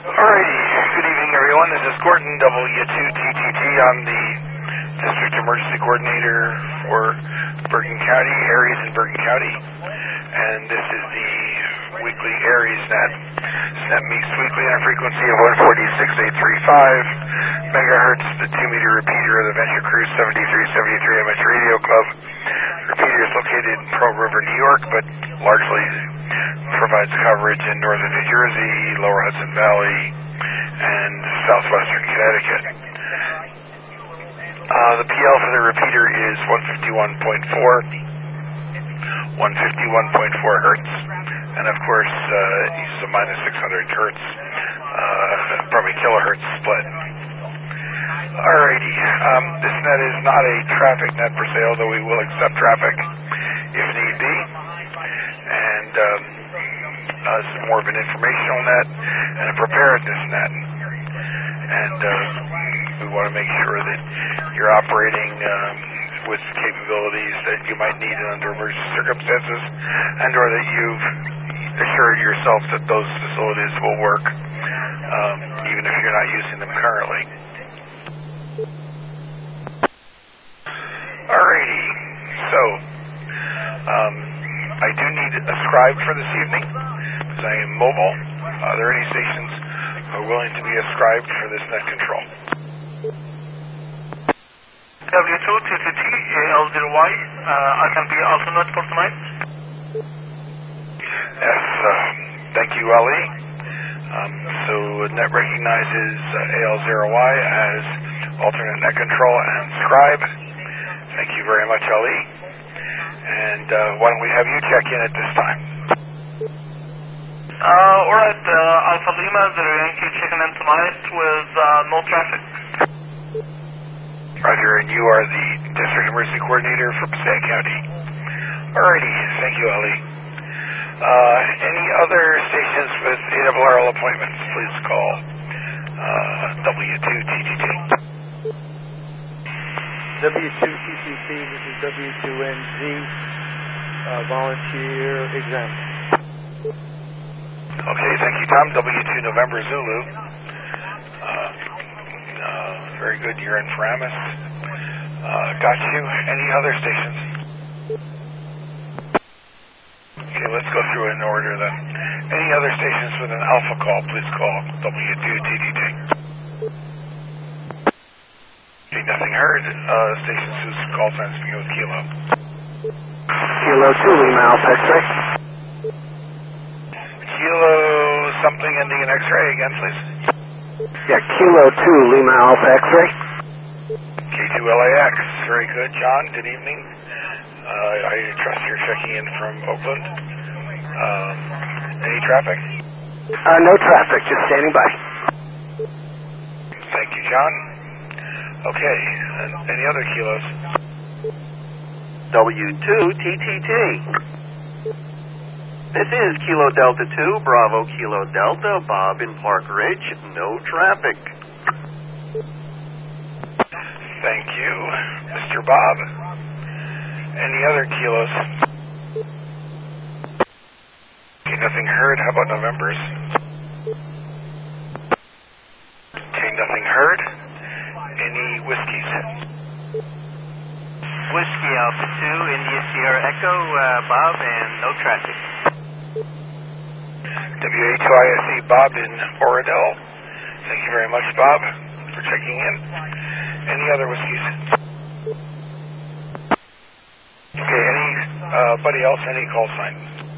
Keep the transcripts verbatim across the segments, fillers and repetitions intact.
Alrighty, good evening everyone. This is Gordon, W two T T T. I'm the District Emergency Coordinator for Bergen County, Aries and Bergen County. And this is the weekly Aries Net. Net meets weekly on a frequency of one forty-six point eight three five megahertz, the two meter repeater of the Venture Cruise seventy-three seventy-three M H Radio Club. Repeater is located in Pearl River, New York, but largely provides coverage in northern New Jersey, lower Hudson Valley, and southwestern Connecticut. Uh, the P L for the repeater is one fifty-one point four, one fifty-one point four hertz, and of course uh, uses a minus six hundred hertz, uh, probably kilohertz split. Alrighty, um, this net is not a traffic net per se, although we will accept traffic if need be. And um, uh, this is more of an informational net and a preparedness net. And uh, we want to make sure that you're operating um, with capabilities that you might need under emergency circumstances, and or that you've assured yourself that those facilities will work, um, even if you're not using them currently. Alrighty, so um, I do need a scribe for this evening because I am mobile. Are there any stations who are willing to be ascribed for this net control? W two T T T A L zero Y, uh, I can be alternate for tonight. Yes, uh, thank you, Ali. Um, so net recognizes uh, A L zero Y as alternate net control and scribe. Thank you very much, Ali. And uh, why don't we have you check in at this time? Uh, alright, uh, Alpha Lima, Zero Yankee checking in tonight with uh, no traffic. Roger, and you are the District Emergency Coordinator for Passaic County. Alrighty, thank you, Ali. Uh, any other stations with A R R L appointments, please call uh, W two T T T. W two T T T, this is W two N Z, uh, volunteer exam. Okay, thank you, Tom. W two November Zulu. Uh, uh, very good, you're in Paramus. Uh, got you. Any other stations? Okay, let's go through in order then. Any other stations with an alpha call, please call W two T T T. Okay, nothing heard. Uh, stations whose call signs begin with Kilo. Kilo two, Lima Alpha X-ray. Kilo something ending in X-ray again, please. Yeah, Kilo two, Lima Alpha X-ray. K two L A X, very good. John, good evening. Uh, I trust you're checking in from Oakland. Um, any traffic? Uh, no traffic, just standing by. Thank you, John. Okay, and any other kilos? W two T T T. This is Kilo Delta two, Bravo Kilo Delta, Bob in Park Ridge, no traffic. Thank you, Mister Bob. Any other kilos? Okay, nothing heard. How about Novembers? Okay, nothing heard. Any whiskeys? Whiskey Alpha two, India Sierra Echo, uh, Bob, and no traffic. W A two I S E Bob in Oradell. Thank you very much, Bob, for checking in. Any other whiskeys? Okay, anybody uh, else, any call sign?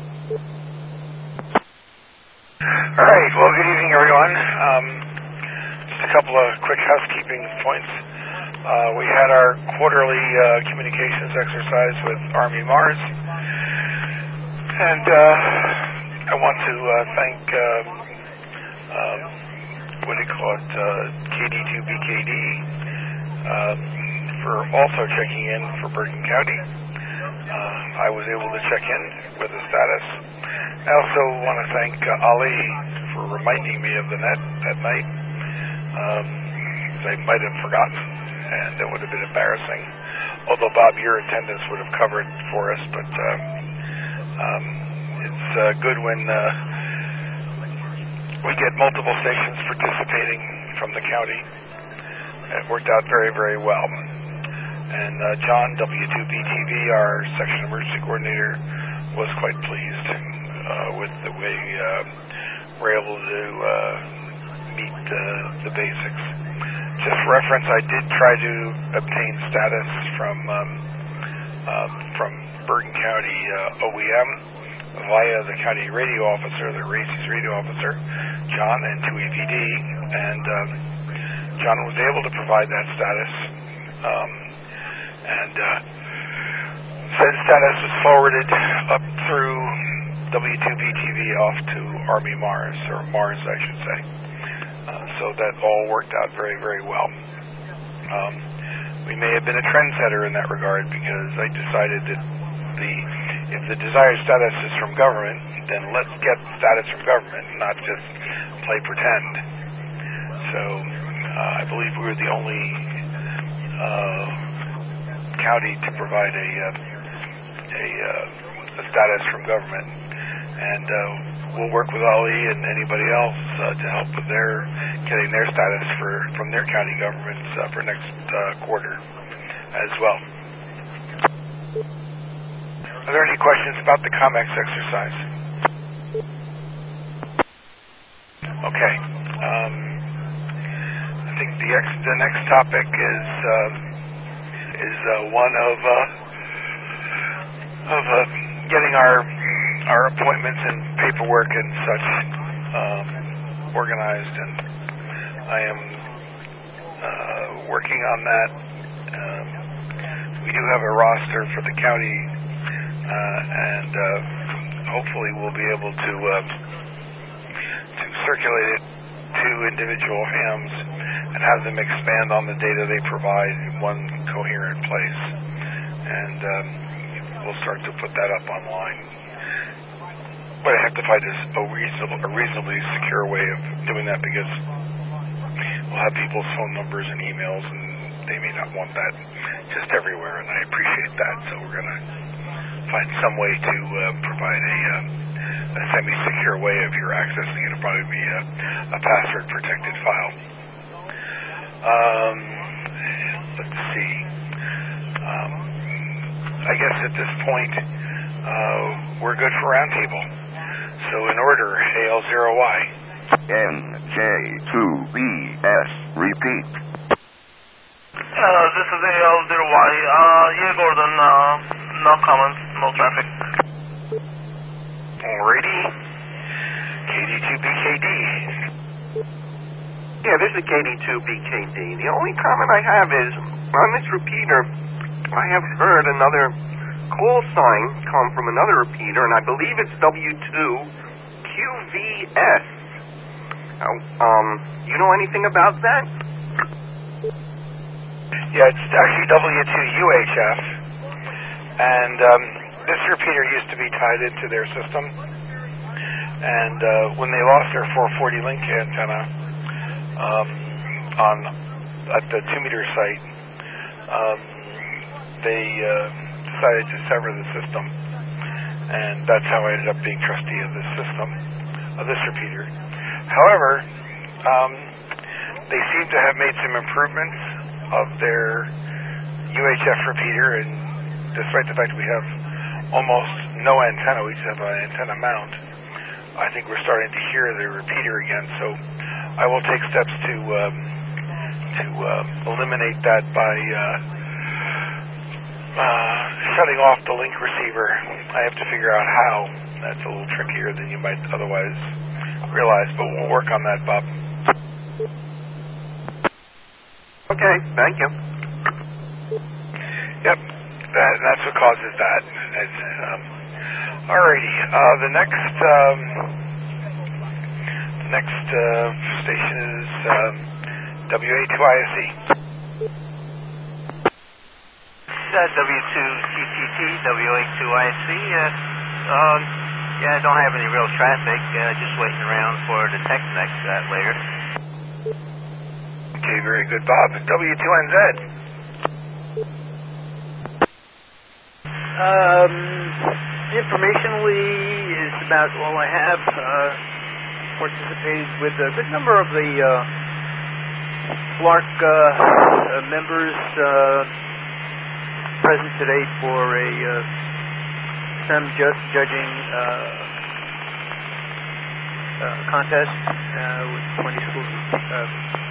Alright, well, good evening, everyone. Um, just a couple of quick housekeeping points. Uh, we had our quarterly uh, communications exercise with Army Mars. And uh, I want to uh, thank, uh, uh, what do you call it, uh, K D two B K D. Uh, for also checking in for Bergen County. Uh, I was able to check in with the status. I also want to thank uh, Ali for reminding me of the net that night. Um, I might have forgotten, and it would have been embarrassing. Although, Bob, your attendance would have covered for us, but uh, um, it's uh, good when uh, we get multiple stations participating from the county. It worked out very, very well. And uh, John, W two B T V, our section emergency coordinator, was quite pleased uh, with the way uh, we're able to uh, meet uh, the basics. Just for reference, I did try to obtain status from um, uh, from Bergen County uh, O E M via the county radio officer, the RACES radio officer, John, and two E P D, and um, John was able to provide that status, um, and uh, said status was forwarded up through W two B T V off to Army Mars, or Mars, I should say. Uh, so that all worked out very, very well. Um, we may have been a trendsetter in that regard because I decided that the if the desired status is from government, then let's get status from government, not just play pretend. So uh, I believe we were the only uh, county to provide a a, uh, a status from government, and uh, we'll work with Ali and anybody else uh, to help with their getting their status for from their county governments uh, for next uh, quarter as well. Are there any questions about the COMEX exercise? Okay. Um, I think the ex the next topic is um, is uh, one of uh, of uh, getting our our appointments and paperwork and such um, organized, and I am uh, working on that. Um, we do have a roster for the county, uh, and uh, hopefully we'll be able to uh, to circulate it to individual hams and have them expand on the data they provide in one coherent place, and um, we'll start to put that up online. But I have to find a reasonable, a reasonably secure way of doing that, because we'll have people's phone numbers and emails, and they may not want that just everywhere, and I appreciate that. So we're going to find some way to uh, provide a, uh, a semi-secure way of your accessing it. It'll probably be a, a password-protected file. Um, let's see. Um, I guess at this point, uh, we're good for roundtable. So in order, A L zero Y. N J two B S, repeat. Uh, this is A L zero Y. Uh, yeah, Gordon, uh, no comments, no traffic. Alrighty. K D two B K D. Yeah, this is K D two B K D. The only comment I have is, on this repeater, I have heard another call sign come from another repeater, and I believe it's W two Q V S. Uh, um, you know anything about that? Yeah, it's actually W two U H F, and um, this repeater used to be tied into their system, and uh, when they lost their four forty link antenna um, on at the two meter site, um, they uh, decided to sever the system, and that's how I ended up being trustee of this system, of this repeater. However, um, they seem to have made some improvements of their U H F repeater, and despite the fact that we have almost no antenna, we just have an antenna mount, I think we're starting to hear the repeater again, so I will take steps to um, to uh, eliminate that by uh, uh, shutting off the link receiver. I have to figure out how. That's a little trickier than you might otherwise realize, but we'll work on that, Bob. Okay, thank you. Yep, that, that's what causes that. It's, um, alrighty, uh, the next um, the next uh, station is um, W A two I S E. Uh, W two T T T, W A two I C. Uh, um, yeah, I don't have any real traffic. Uh, just waiting around for the Tex-Mex uh, later. Okay, very good, Bob. W two N Z. Um, informationally is about all I have. Uh, participated with a good number of the uh, FLARC uh, uh, members uh, present today for a uh, STEM ju- judging uh, uh, contest uh, with twenty schools. Uh,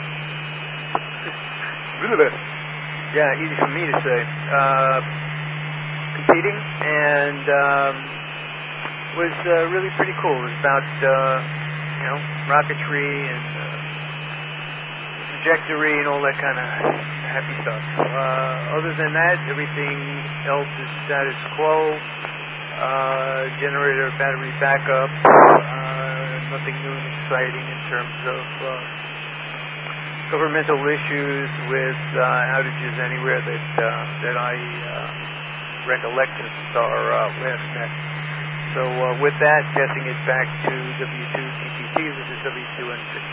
yeah, easy for me to say. Uh, competing, and um, was uh, really pretty cool. It was about uh, you know rocketry and uh, trajectory and all that kind of happy stuff. Uh, other than that, everything else is status quo. Uh, generator battery backup. Uh, nothing new and exciting in terms of uh, governmental issues with uh, outages anywhere that uh, that I uh, recollect since our uh, last met. So uh, with that, passing it back to W two T T T, which is W two N C.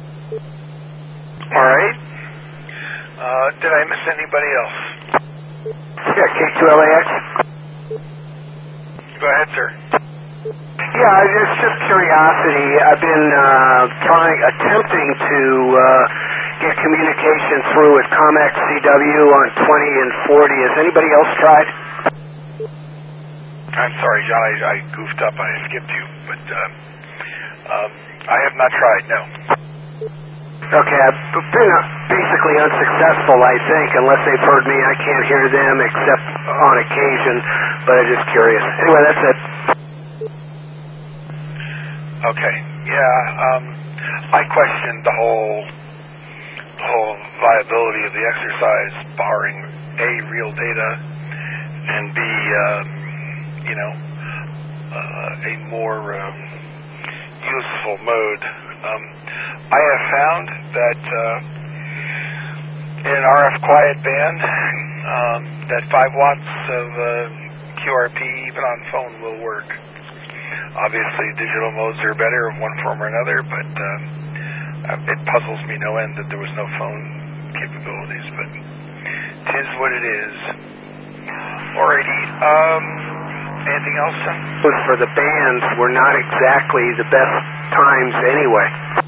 All right. Uh, did I miss anybody else? Yeah, K two L A X. Go ahead, sir. Yeah, it's just curiosity. I've been uh, trying, attempting to uh, get communication through with COMEX C W on twenty and forty. Has anybody else tried? I'm sorry, John. I, I goofed up. I skipped you, but uh, um, I have not tried. No. Okay, I've been basically unsuccessful, I think, unless they've heard me. I can't hear them except on occasion, but I'm just curious. Anyway, that's it. Okay. Yeah. Um, I questioned the whole, the whole viability of the exercise, barring A, real data, and B, um, you know, uh, a more um, useful mode. Um, I have found that uh, in an R F quiet band, um, that five watts of uh, Q R P even on phone will work. Obviously, digital modes are better in one form or another, but uh, it puzzles me no end that there was no phone capabilities. But 'tis what it is. Alrighty. Um, anything else, son? For the bands were not exactly the best times anyway.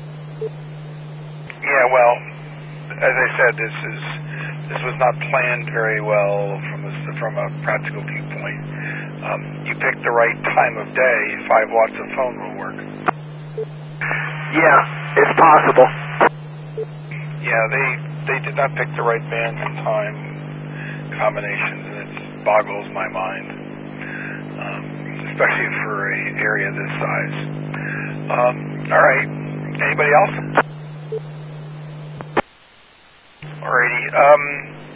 Yeah, well, as I said, this is this was not planned very well from a, from a practical viewpoint. Um, you pick the right time of day, five watts of phone will work. Yeah, it's possible. Yeah, they they did not pick the right band and time combinations, and it boggles my mind, um, especially for an area this size. Um, all right, anybody else? Alrighty. Um,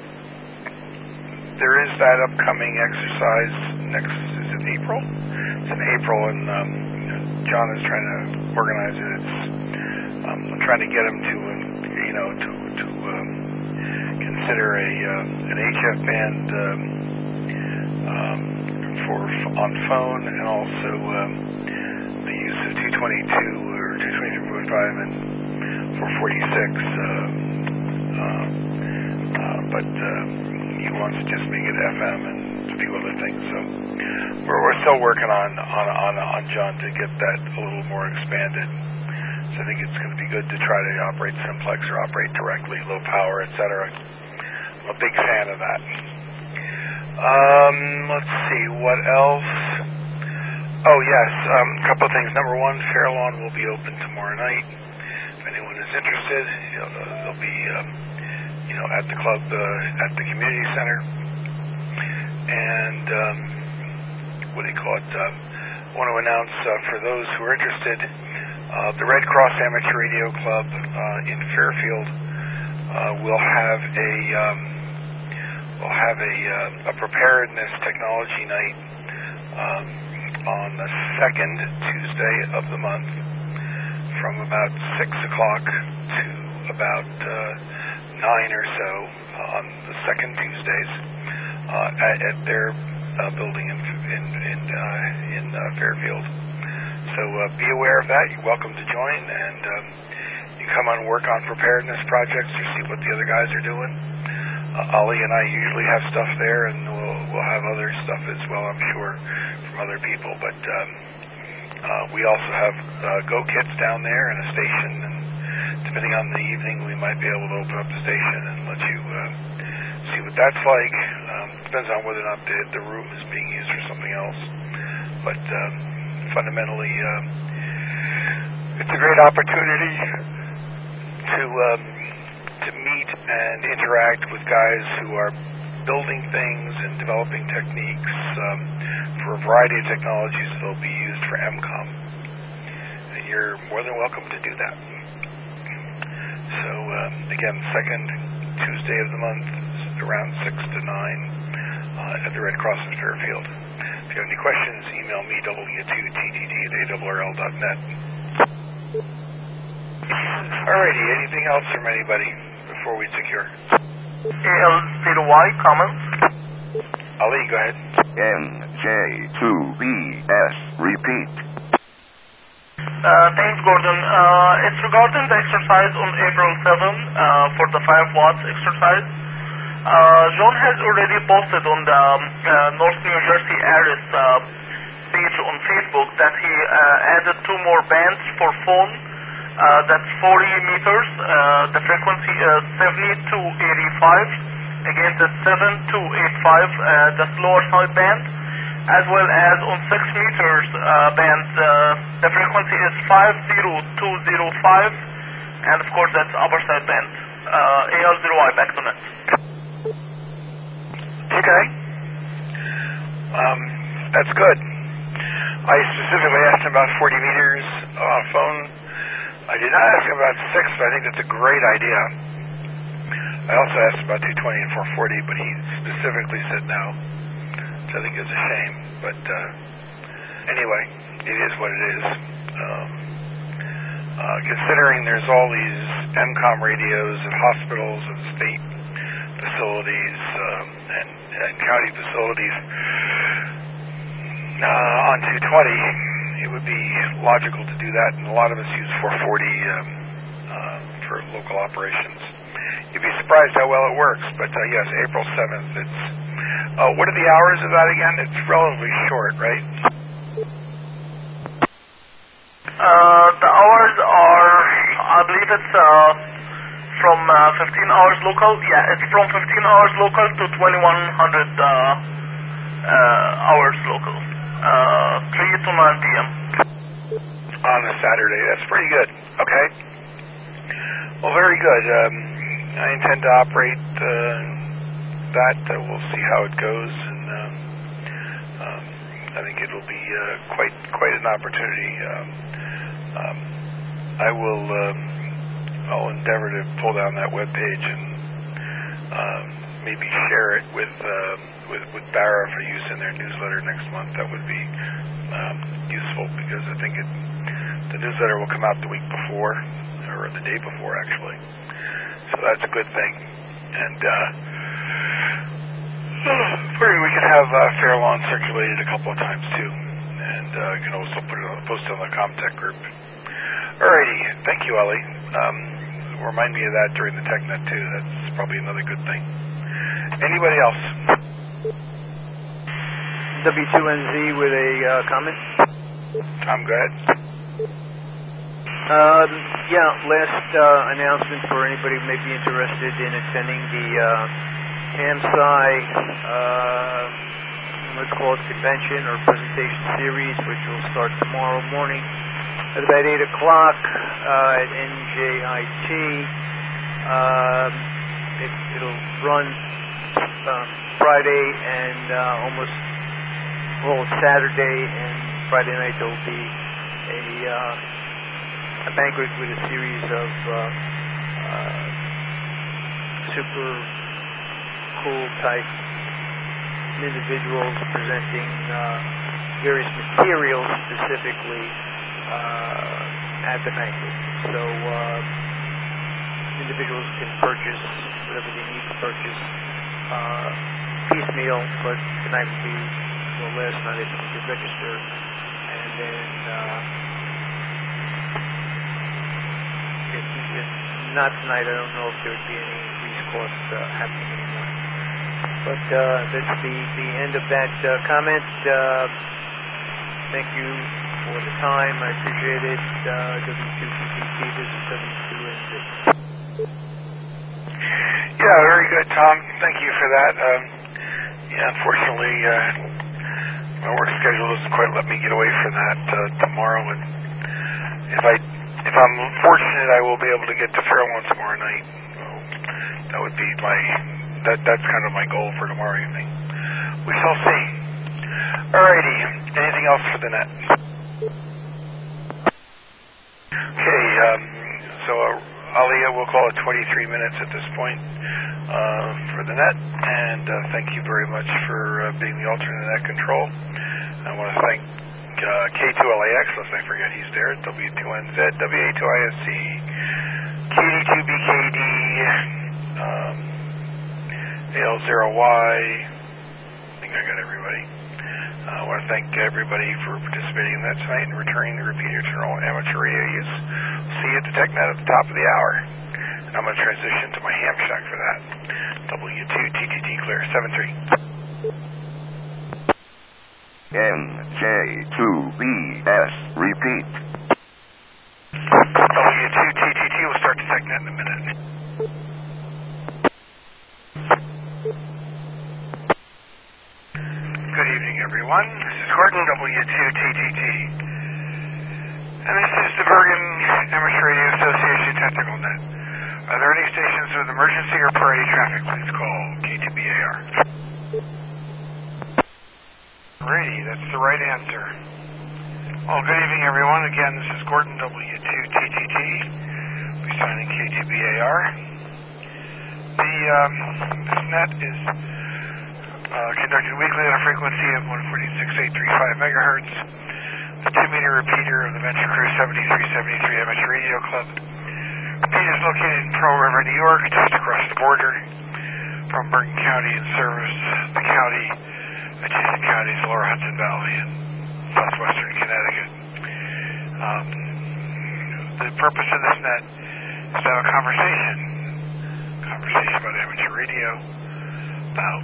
there is that upcoming exercise next, is it April? It's in April, and um, John is trying to organize it. It's, um, I'm trying to get him to, uh, you know, to to um, consider a uh, an H F band um, um, for on phone, and also um, the use of two twenty-two or two twenty-two point five and four forty-six. Uh, Uh, uh, but uh, he wants to just make it F M and a few other things. So we're, we're still working on, on on on John to get that a little more expanded. So I think it's going to be good to try to operate simplex or operate directly, low power, et cetera. I'm a big fan of that. Um, let's see, what else? Oh yes, um, a couple of things. Number one, Fairlawn will be open tomorrow night. If anyone is interested, you know, they'll be, um, you know, at the club, uh, at the community center. And um, what do you call it? Um, I want to announce uh, for those who are interested, uh, the Red Cross Amateur Radio Club uh, in Fairfield uh, will have a um, will have a, uh, a preparedness technology night um, on the second Tuesday of the month, from about six o'clock to about uh, nine or so on the second Tuesdays uh, at, at their uh, building in in in, uh, in uh, Fairfield. So uh, be aware of that. You're welcome to join, and um, you come on work on preparedness projects or see what the other guys are doing. Uh, Ali and I usually have stuff there, and we'll we'll have other stuff as well, I'm sure, from other people. But um, Uh, we also have uh, Go Kits down there and a station, and depending on the evening, we might be able to open up the station and let you uh, see what that's like. Um, depends on whether or not the, the room is being used for something else. But um, fundamentally, um, it's a great opportunity to um, to meet and interact with guys who are building things and developing techniques um, for a variety of technologies that will be used for M COM. And you're more than welcome to do that. So, um, again, second Tuesday of the month, around six to nine uh, at the Red Cross in Fairfield. If you have any questions, email me, W two T T T at A R R L dot net. Alrighty, anything else from anybody before we secure? A L zero Y, comments? Ali, go ahead. N J two B S, repeat. Uh, thanks, Gordon. Uh, it's regarding the exercise on April seventh uh, for the five watts exercise. Uh, John has already posted on the um, uh, North New Jersey ARIS uh, page on Facebook that he uh, added two more bands for phone. Uh, that's forty meters. Uh, the frequency is seventy-two eighty-five. Again, that's seven two eight five, uh, the lower side band. As well as on six meters uh, band, uh, the frequency is five zero two zero five. And of course, that's upper side band. Uh, A L zero Y, back to net. Okay. Um, that's good. I specifically asked him about forty meters on phone. I did not ask him about six, but I think that's a great idea. I also asked about two twenty and four forty, but he specifically said no, which I think is a shame. But uh, anyway, it is what it is. Um, uh, considering there's all these M COM radios at hospitals and state facilities um, and, and county facilities uh, on two twenty, it would be logical to do that, and a lot of us use four forty um, uh, for local operations. You'd be surprised how well it works, but uh, yes, April seventh, it's... Uh, what are the hours of that again? It's relatively short, right? Uh, the hours are, I believe it's uh, from uh, fifteen hours local. Yeah, it's from fifteen hours local to twenty-one hundred uh, uh, hours local. Uh, three to nine p m On a Saturday. That's pretty good. Okay. Well, very good. Um, I intend to operate uh, that. Uh, we'll see how it goes, and um, um, I think it'll be uh, quite quite an opportunity. Um, um, I will. Um, I'll endeavor to pull down that web page and um, maybe share it with uh, with with Barra for use in their newsletter next month. That would be um, useful because I think it, the newsletter will come out the week before or the day before actually. So that's a good thing. And uh, figuring we can have uh, Fairlawn circulated a couple of times too, and uh, you can also put it on, post it on the Comtech group. Alrighty, thank you, Ellie. Um, remind me of that during the TechNet too. That's probably another good thing. Anybody else? W two N Z with a uh, comment. Tom, go ahead. Um, yeah, last uh, announcement for anybody who may be interested in attending the uh, HAMSci, uh, let's call it convention or presentation series, which will start tomorrow morning at about eight o'clock uh, at N J I T. Um, it, it'll run uh, Friday and uh, almost, well, Saturday, and Friday night there'll be a... Uh, a banquet with a series of uh, uh, super cool type individuals presenting uh, various materials specifically uh, at the banquet. So uh, individuals can purchase whatever they need to purchase uh, piecemeal, but tonight will be, well, last night I think you could register, and then uh, If, if not tonight, I don't know if there would be any increased cost uh, happening anymore. But uh, that's the, the end of that uh, comment. Uh, thank you for the time. I appreciate it. Uh, W two T T T, this is W two N Z. Yeah, very good, Tom. Thank you for that. Um, yeah, unfortunately, uh, my work schedule doesn't quite let me get away from that uh, tomorrow. And if I, if I'm fortunate, I will be able to get to Fairlawn tomorrow night. So that would be my, that that's kind of my goal for tomorrow evening. We shall see. Alrighty. Anything else for the net? Okay. Um, so. Uh, Aliyah, we'll call it twenty-three minutes at this point uh, for the net, and uh, thank you very much for uh, being the alternate net control. I want to thank uh, K two L A X, lest I forget he's there, W two N Z, W A two I S C, K D two B K D, um, A L zero Y, I think I got everybody. Uh, I want to thank everybody for participating in that tonight and returning the repeater to normal amateur radio use. See you at the TechNet at the top of the hour. And I'm going to transition to my ham shack for that. W two T T T clear, seven three. N J two B S, repeat. W two T T T will start the TechNet in a minute. Good evening, everyone. This is Gordon, W two T T T. And this is the Bergen Amateur Radio Association Technical Net. Are there any stations with emergency or priority traffic? Please call K two B A R. Alrighty, that's the right answer. Well, good evening, everyone. Again, this is Gordon, W two T T T. We're signing K two B A R. The, um, this net is uh, conducted weekly at a frequency of one forty-six point eight three five megahertz. The two-meter repeater of the Venture Crew seventy-three seventy-three Amateur Radio Club. Repeater is located in Pearl River, New York, just across the border from Bergen County, and serves the county, adjacent counties, Lower Hudson Valley, and southwestern Connecticut. Um, the purpose of this net is to have a conversation, conversation about amateur radio, about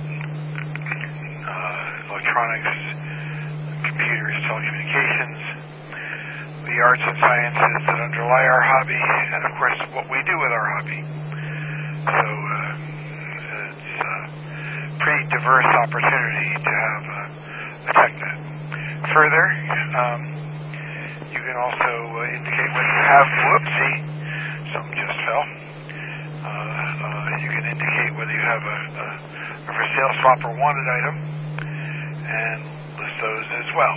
uh, electronics, computers, telecommunications, the arts and sciences that underlie our hobby, and of course what we do with our hobby. So uh, it's a pretty diverse opportunity to have a, a TechNet. Further, um, you can also uh, indicate whether you have, whoopsie, something just fell. Uh, uh, you can indicate whether you have a, a, a for sale, swap, or wanted item, and list those as well.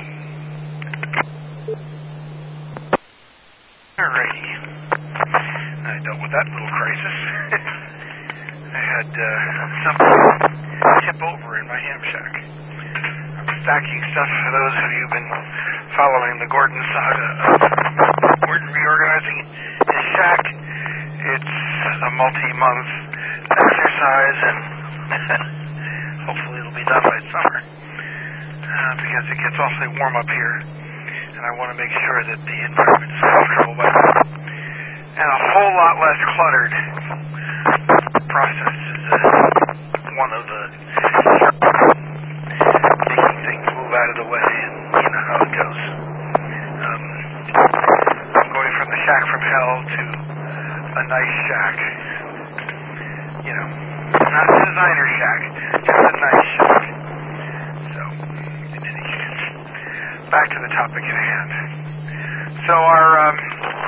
Alrighty. I dealt with that little crisis. I had uh, something tip over in my ham shack. I'm stacking stuff for those of you who've been following the Gordon saga of Gordon reorganizing his shack. It's a multi-month exercise, and hopefully it'll be done by summer. Uh, because it gets awfully warm up here, and I want to make sure that the environment is comfortable weather and a whole lot less cluttered. The process is uh, one of the making things move out of the way, and you know how it goes. Um, I'm going from the shack from hell to a nice shack. You know, not a designer shack, just a nice shack. Back to the topic at hand. So our, um,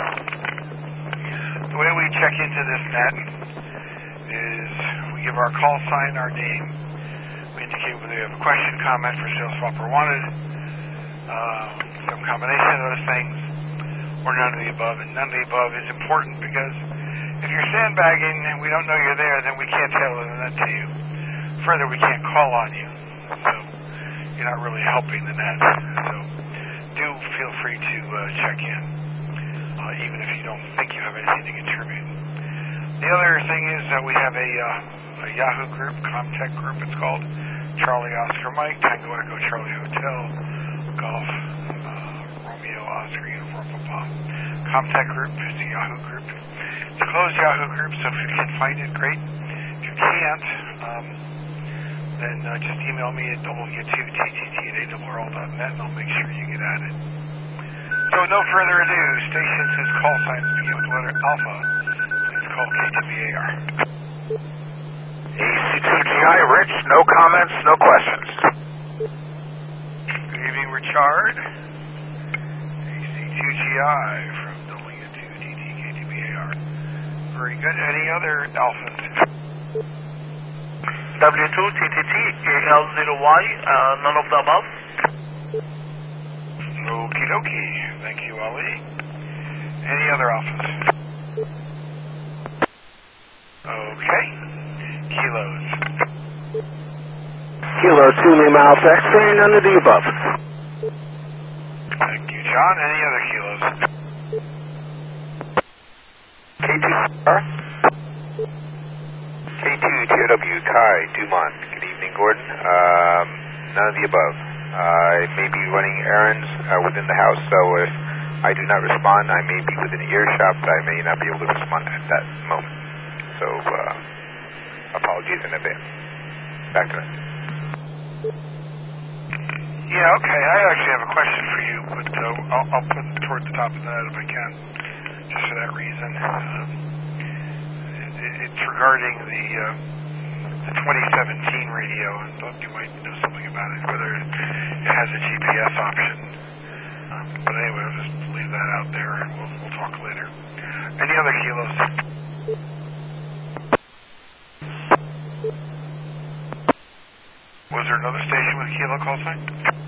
the way we check into this net is we give our call sign, our name, we indicate whether we have a question, comment, for sale, swap, or wanted, uh, some combination of those things, or none of the above. And none of the above is important because if you're sandbagging and we don't know you're there, then we can't tailor the net to you. Further, we can't call on you. So you're not really helping the net. So do feel free to uh, check in, uh, even if you don't think you have anything to contribute. The other thing is that we have a, uh, a Yahoo group, Comtech group it's called, Charlie Oscar Mike, Tango Echo Charlie Hotel, Golf, uh, Romeo Oscar Uniform Papa. Comtech group is the Yahoo group. It's a closed Yahoo group, so if you can find it, great. If you can't, um, then uh, just email me at W two T T T at A R R L dot net, and I'll make sure you get at it. So no further ado, stations whose call signs begin with the letter Alpha, please call K two B A R. A C two G I, Rich, no comments, no questions. Good evening, Richard. A C two G I from W two T T K two B A R. Very good. Any other alphas? W two T T T A L zero Y, uh, none of the above. Okie dokie. Thank you, Ali. Any other alphas? Okay. Kilos. Kilo two Lima Alpha X-ray, none of the above. Thank you, John. Any other kilos? K two R? K two T O W, Kai, Dumont. Good evening, Gordon. Um, none of the above. I may be running errands uh, within the house, so if I do not respond, I may be within earshot, but I may not be able to respond at that moment. So, uh, apologies in advance. Back to it. Yeah, okay. I actually have a question for you, but uh, I'll, I'll put it toward the top of that if I can, just for that reason. Um, it, it's regarding the, uh, the twenty seventeen radio, and thought you might know something about it, whether it has a G P S option. Um, but anyway, I'll just leave that out there, and we'll, we'll talk later. Any other kilos? Was there another station with kilo call sign?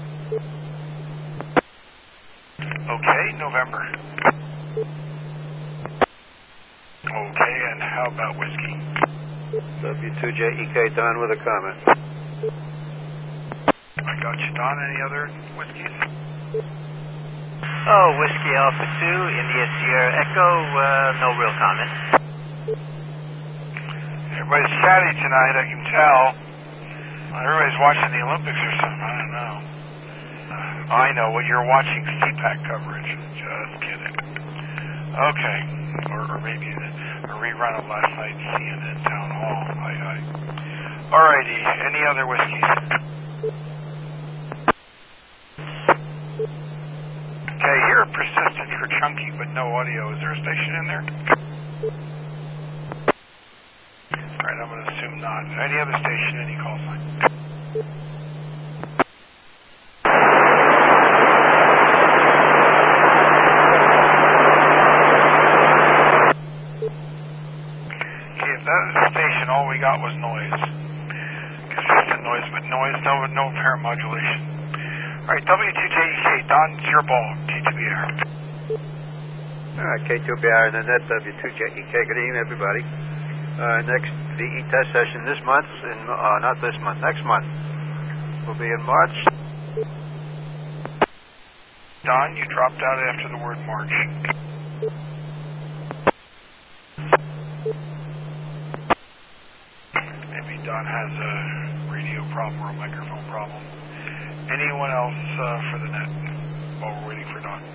Okay, November. Okay, and how about whiskey? W two J E K, Don with a comment. I got you, Don. Any other whiskeys? Oh, Whiskey Alpha two, India Sierra Echo, uh, no real comment. Everybody's chatty tonight, I can tell. Everybody's watching the Olympics or something, I don't know. Uh, I know, well, you're watching C PAC coverage. Just kidding. Okay. Or, or maybe a rerun of last night's C N N Town Hall. Aye, aye. Alrighty, any other whiskeys? Okay, you're persistent for chunky, but no audio. Is there a station in there? Alright, I'm going to assume not. Any other station, any call sign? Okay, if that is the station, all we got was noise. Consistent noise, but noise, no, no apparent modulation. Alright, W two J E K, Don, it's your ball, K two B R. All right, K two B R and the net W two J E K. Good evening, everybody. Uh, next V E test session this month, in, uh, not this month, next month, will be in March. Don, you dropped out after the word March. Maybe Don has a radio problem or a microphone problem. Anyone else uh, for the net while we're waiting for Don?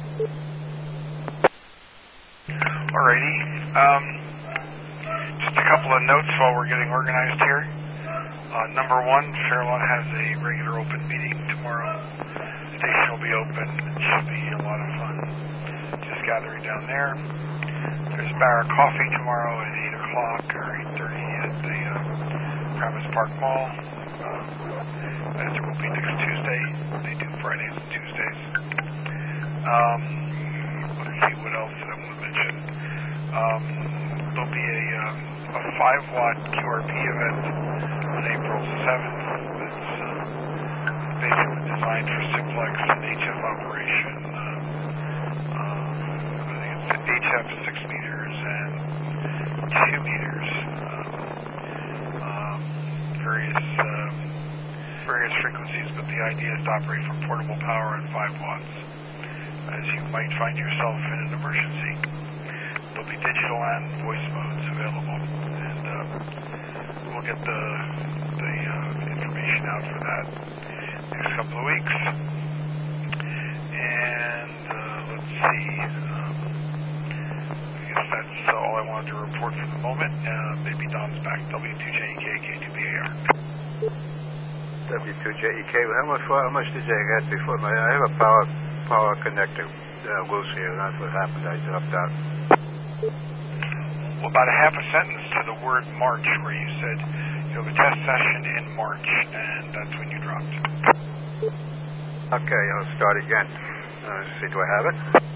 Alrighty. Um, just a couple of notes while we're getting organized here. Uh, number one, Fairlawn has a regular open meeting tomorrow. Station will be open. It should be a lot of fun. Just gathering down there. There's Barra Coffee tomorrow at eight o'clock or eight thirty at the uh, Travis Park Mall. Uh, as there will be next Tuesday. They do Fridays and Tuesdays. Um, let's see what else I want to mention. Um, there'll be a, uh, a five watt Q R P event on April seventh. That's uh, basically designed for simplex and H F operation. Uh, uh, I think it's H F six meters and two meters. Um, um, various uh, various frequencies, but the idea is to operate from portable power at five watts. As you might find yourself in an emergency, there'll be digital and voice modes available, and uh, we'll get the the uh, information out for that next couple of weeks. And uh, let's see, um, I guess that's all I wanted to report for the moment. Uh, maybe Don's back. W two J E K, K two B A R. W two J E K. How much? How much did you get before? My, I have a power power connector. uh, loose here. That's what happened. I dropped out. Well, about a half a sentence to the word March, where you said you have a test session in March, and that's when you dropped. Okay, I'll start again. Uh, let's see, do I have it?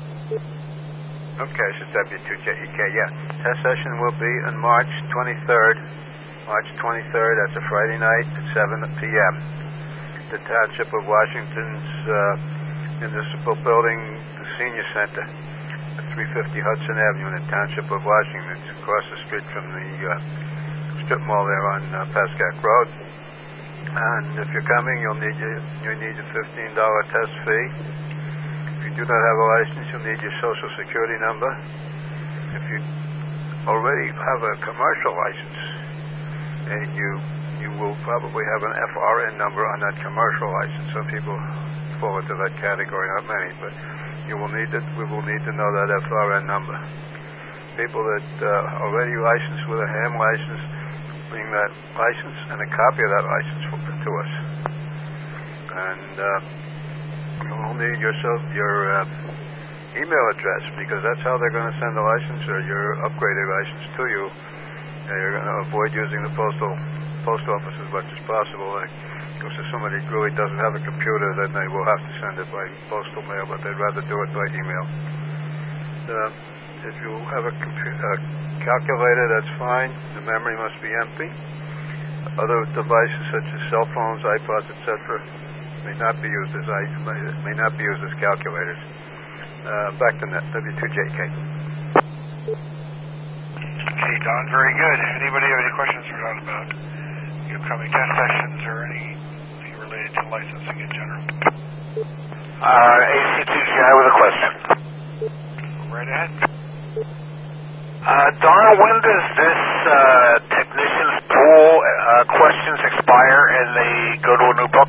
Okay, so W two J E K, yeah. Test session will be on March twenty-third. March twenty-third, that's a Friday night at seven p.m. The Township of Washington's uh, Municipal Building, the Senior Center, at three fifty Hudson Avenue in the Township of Washington. It's across the street from the uh, strip mall there on uh, Pascack Road. And if you're coming, you'll need your, you need a fifteen dollars test fee. If you do not have a license, you'll need your social security number. If you already have a commercial license, and you you will probably have an F R N number on that commercial license. Some people fall into that category, not many, but you will need it. We will need to know that F R N number. People that uh, already licensed with a ham license, bring that license and a copy of that license to us. And uh, you will need your your uh, email address, because that's how they're going to send the license or your upgraded license to you. Uh, you're going to avoid using the postal post office as much as possible. Like, because if somebody really doesn't have a computer, then they will have to send it by postal mail, but they'd rather do it by email. Uh, if you have a compu- uh, calculator, that's fine. The memory must be empty. Other devices such as cell phones, iPods, et cetera, may not be used as I may, may not be used as calculators. Uh, back to net W two J K. Okay, Don, very good. Anybody have any questions for Don about the upcoming test sessions or anything related to licensing in general? Uh, A C two G I with a question. Go right ahead. Uh, Don, when does this uh, technician's pool uh, questions expire and they go to a new book?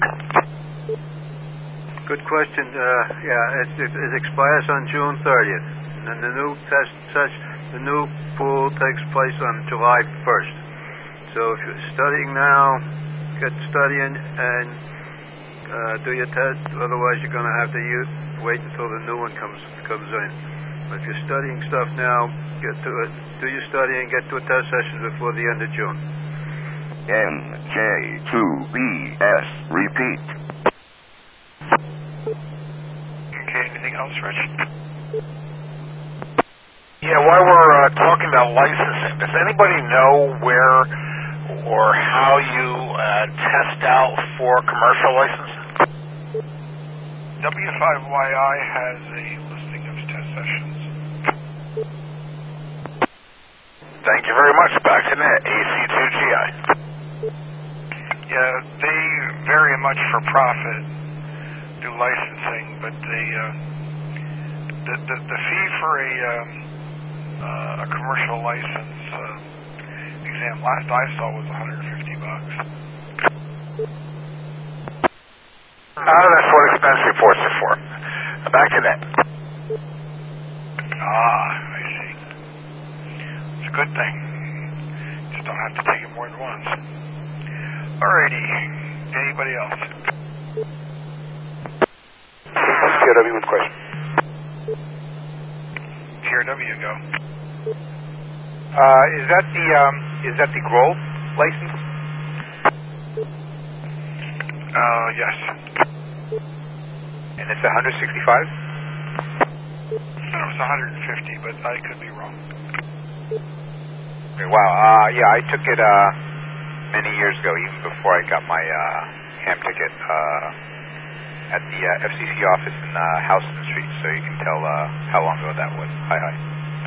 Good question. Uh, yeah, it, it, it expires on June thirtieth, and then the new test session, the new pool takes place on July first. So if you're studying now, get studying and uh, do your test. Otherwise, you're going to have to use, wait until the new one comes comes in. But if you're studying stuff now, get to it. Do your studying, get to a test session before the end of June. N J two B S, repeat. Okay, anything else, Rich? Yeah, while we're uh, talking about licensing, does anybody know where or how you uh, test out for commercial licensing? W five Y I has a listing of test sessions. Thank you very much. Back to net, A C two G I. Yeah, they very much for profit do licensing, but the uh, the, the the fee for a um, uh, a commercial license uh, exam last I saw was one hundred fifty bucks. Ah, that's what expense reports are for. Back to net. Ah, I see. It's a good thing. Just don't have to take it more than once. Alrighty. Anybody else? T R W with question. T R W, go. Uh, is that the um, is that the Grove license? Uh, yes. And it's one hundred sixty-five? No, it's one hundred fifty, but I could be wrong. Okay, wow. Uh, yeah, I took it uh, many years ago, even before I got my uh, ham ticket uh, at the uh, F C C office in uh, Houston Street, so you can tell uh, how long ago that was. Hi, hi.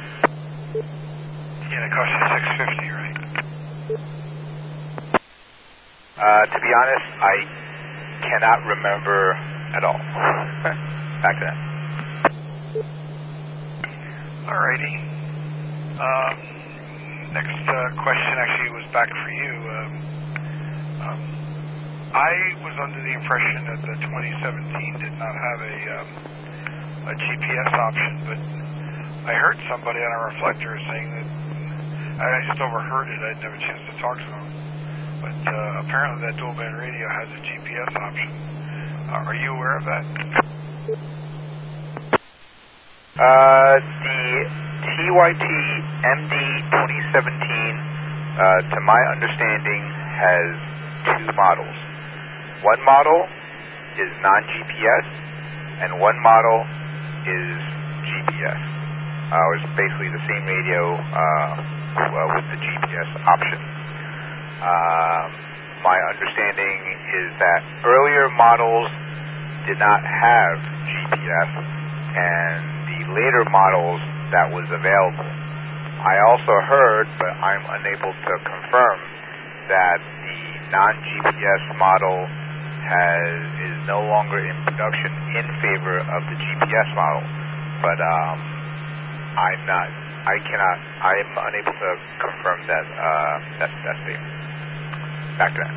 Yeah, it cost you six fifty, right? Uh, to be honest, I cannot remember at all. Back to that. Alrighty. Um, next uh, question actually was back for you. Um, um, I was under the impression that the twenty seventeen did not have a, um, a G P S option, but I heard somebody on a reflector saying that, I just overheard it, I didn't have a chance to talk to them, but uh, apparently that dual band radio has a G P S option. Uh, are you aware of that? Uh, the T Y T M D twenty seventeen, uh, to my understanding, has two models. One model is non-G P S, and one model is G P S. Uh, it's basically the same radio uh, with the G P S option. Uh, my understanding is that earlier models did not have G P S, and the later models that was available. I also heard, but I'm unable to confirm, that the non-G P S model has is no longer in production in favor of the G P S model. But um, I'm not, I cannot, I am unable to confirm that uh, that, that statement. Back to that.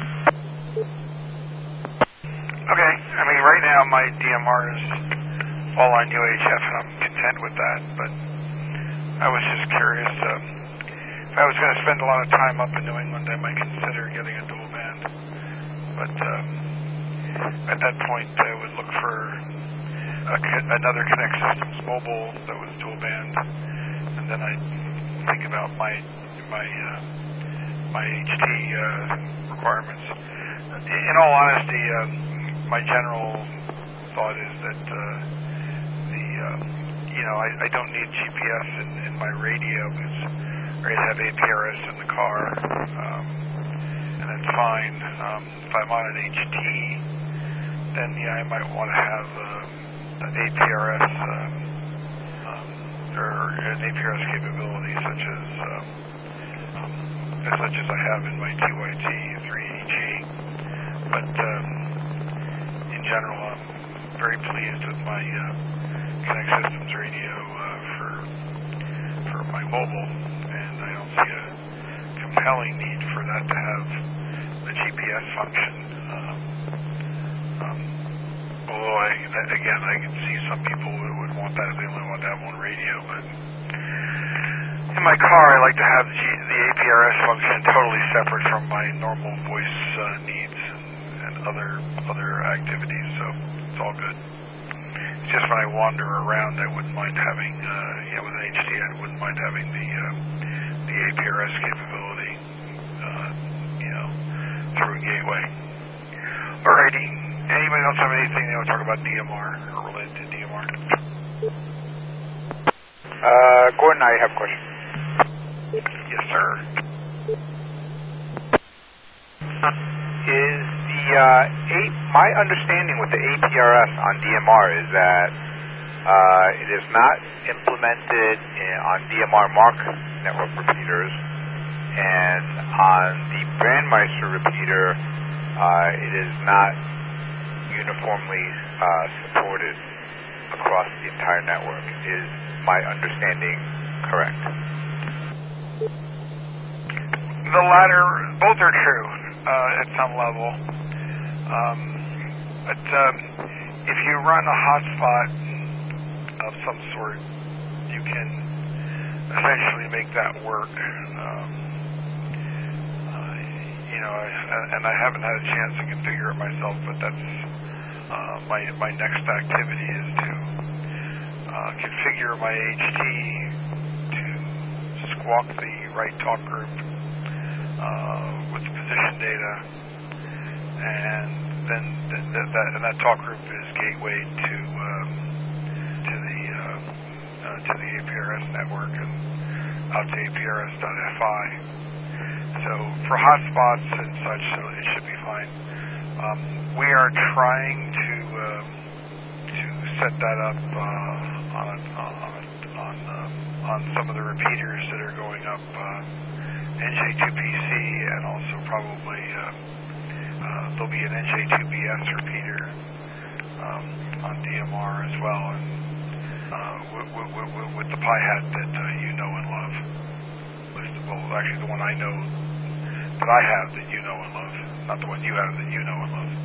Okay, I mean, right now my D M R is all on U H F, and I'm content with that, but I was just curious. Um, if I was going to spend a lot of time up in New England, I might consider getting a dual band. But um, at that point, I would look for a, another Connect Systems mobile that was dual band, and then I'd think about my my uh, my H T uh, requirements. In all honesty, um, my general thought is that uh, the um, you know I, I don't need G P S in, in my radio because I have A P R S in the car, um, and that's fine. Um, if I'm on an H T, then yeah, I might want to have uh, an A P R S um, um, or an A P R S capability such as um, um, such as I have in my T Y T three E G. But um, in general, I'm very pleased with my uh, Connect Systems radio uh, for for my mobile, and I don't see a compelling need for that to have a G P S function. Um, um, although, I, again, I can see some people who would want that if they only want to have one radio, but in my car, I like to have the, G, the A P R S function totally separate from my normal voice uh, needs and, and other other activities, so it's all good. It's just when I wander around, I wouldn't mind having, uh, you know, with an H T, I wouldn't mind having the uh, the A P R S capability, uh, you know, through a gateway. Alrighty. Anybody else have anything they want to talk about D M R or related to D M R? Uh, Gordon, I have a question. Yes, sir. Is the uh, a, my understanding with the A P R S on D M R is that uh, it is not implemented in, on D M R MARC network repeaters, and on the Brandmeister repeater, uh, it is not uniformly uh, supported across the entire network. Is my understanding correct? The latter, both are true uh, at some level. Um, but um, if you run a hotspot of some sort, you can essentially make that work. Um, uh, you know, I, and I haven't had a chance to configure it myself, but that's uh, my my next activity is to uh, configure my H T to squawk the right talk group uh, with the position data, and then th th that and that talk group is gateway to um, to the uh, uh, to the A P R S network and out to A P R S dot F I. So for hotspots and such, so it should be fine. Um, we are trying to uh, to set that up uh, on on on, uh, on some of the repeaters that are going up uh, N J two P C, and also probably uh, uh, there'll be an N J two B S repeater um, on D M R as well, and uh, with, with, with the Pi Hat that uh, you know and love. Well, actually, the one I know that I have that you know and love, not the one you have that you know and love.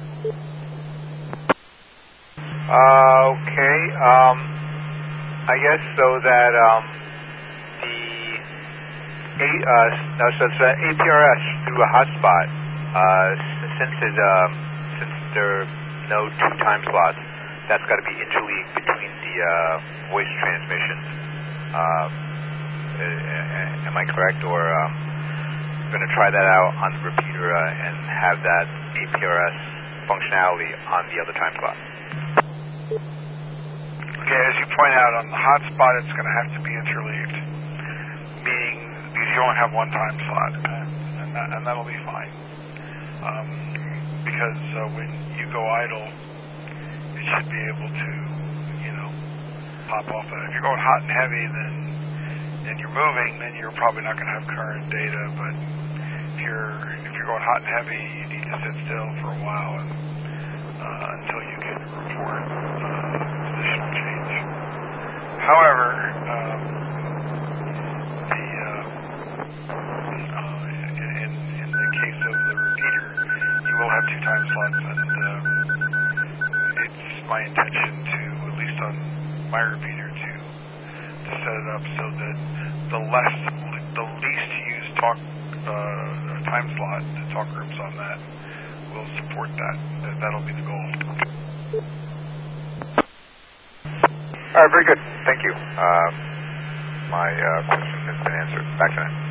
Uh, okay. Um, I guess so that um, the a, uh, no, so it's uh, A P R S through a hotspot. Uh, since it um, since there are no two time slots, that's got to be interleaved between the uh, voice transmissions. Uh, uh, am I correct? Or um, going to try that out on the repeater uh, and have that A P R S functionality on the other time slot? Okay, as you point out, on the hotspot, it's going to have to be interleaved, meaning because you only have one time slot, and, that, and that'll be fine. Um, because uh, when you go idle, it should be able to, you know, pop off that. If you're going hot and heavy, then and you're moving, then you're probably not going to have current data. But if you're if you're going hot and heavy, you need to sit still for a while and, uh, until you can report uh, positional change. However, um, the uh, uh, in in the case of the repeater, you will have two time slots, and um, it's my intention to, at least on my repeater, to to set it up so that the less, the least used talk uh, time slot, the talk groups on that, will support that. that. That'll be the goal. All right, very good. Thank you. Uh, my uh, question has been answered. Back to that.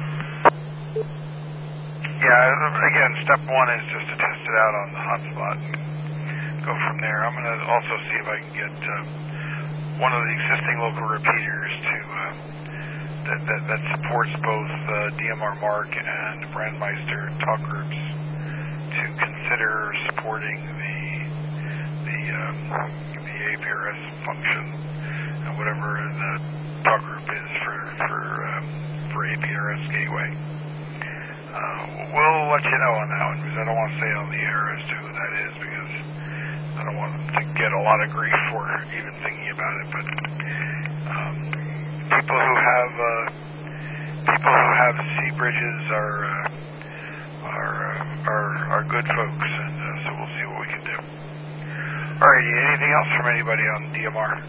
Yeah, again, step one is just to test it out on the hotspot and go from there. I'm going to also see if I can get uh, one of the existing local repeaters to uh, that, that that supports both uh, D M R Mark and Brandmeister talk groups to consider supporting the the um, the A P R S function and whatever the talk group is for for um, for A P R S gateway. Uh, we'll let you know on that one, because I don't want to say on the air as to who that is, because I don't want them to get a lot of grief for even thinking about it. But um, people who have uh, people who have C bridges are uh, are, uh, are are good folks, and uh, so we'll see what we can do. Alrighty, anything else from anybody on D M R?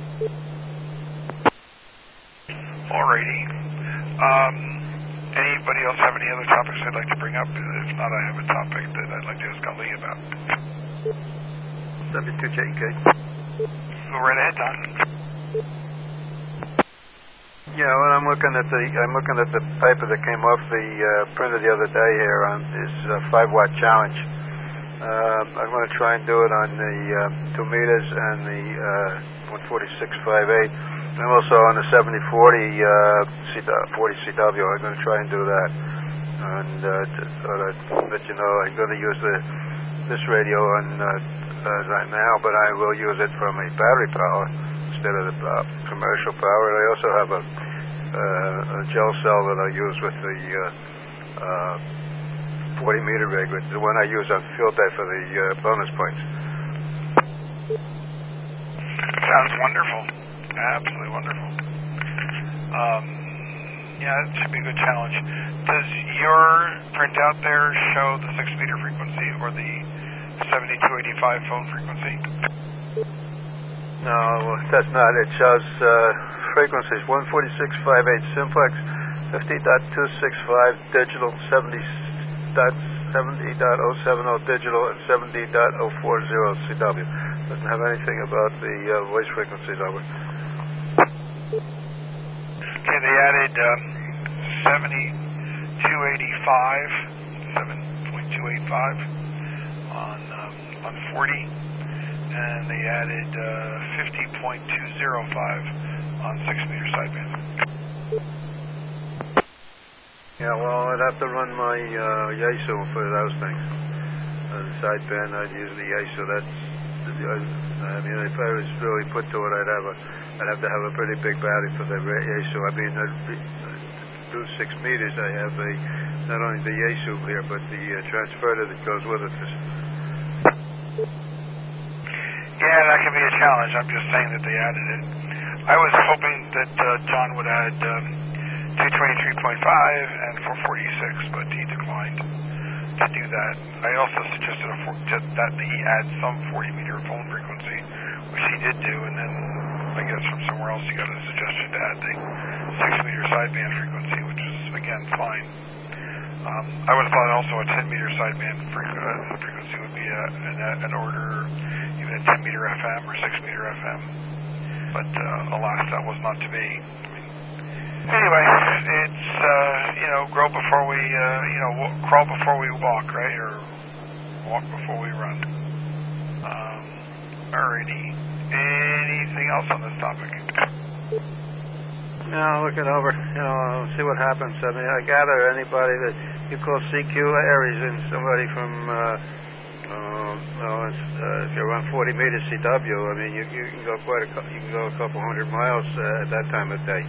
Alrighty. Um, Anybody else have any other topics they'd like to bring up? If not, I have a topic that I'd like to ask Ali about. W two J E K. Go right ahead, Don. Yeah, well, I'm looking at the I'm looking at the paper that came off the uh, printer the other day here on this uh, five watt challenge. Um, I'm going to try and do it on the uh, two meters and the uh, one forty-six five eight. And also on the seventy forty uh, forty C W, I'm going to try and do that. And uh, just thought I'd let you know I'm going to use the this radio on uh, uh, right now, but I will use it from a battery power instead of the uh, commercial power. And I also have a, uh, a gel cell that I use with the uh, uh, forty meter rig, which is the one I use on field day for the uh, bonus points. Sounds wonderful. Absolutely wonderful. Um, yeah, it should be a good challenge. Does your printout there show the six meter frequency or the seventy-two eighty-five phone frequency? No, well, that's not. It shows uh, frequencies one forty-six five eight simplex, fifty point two six five digital, seventy point oh seven oh digital, and seventy point oh four oh C W. Doesn't have anything about the uh, voice frequencies over. Okay, they added um, seventy-two eighty-five, seven point two eight five on um, on forty, and they added uh, fifty point two oh five on six meter sideband. Yeah, well, I'd have to run my uh, Yaesu for those things. Uh, the sideband, I'd use the Yaesu. That's, I mean, if I was really put to it, I'd have a, I'd have to have a pretty big battery for the Yaesu. I mean, I'd be, uh, do six meters. I have a not only the Yaesu here, but the uh, transverter that goes with it. Yeah, that can be a challenge. I'm just saying that they added it. I was hoping that uh, John would add um, two twenty-three point five and four forty-six, but he declined to do that. I also suggested a for, that he add some forty meter phone frequency, which he did do, and then I guess from somewhere else he got a suggestion to add the six meter sideband frequency, which is again fine. Um, I would have thought also a ten meter sideband fre- uh, frequency would be a, an, an order, even a ten meter F M or six meter F M. But uh, alas, that was not to be. Anyway, it's uh, you know, grow before we uh, you know w- crawl before we walk, right, or walk before we run. Um, alrighty. Anything else on this topic? No, look it over. You know, see what happens. I mean, I gather anybody that you call C Q Aries and somebody from, uh, uh, well, it's, uh, if you run forty meters C W, I mean, you, you can go quite a, you can go a couple hundred miles uh, at that time of day.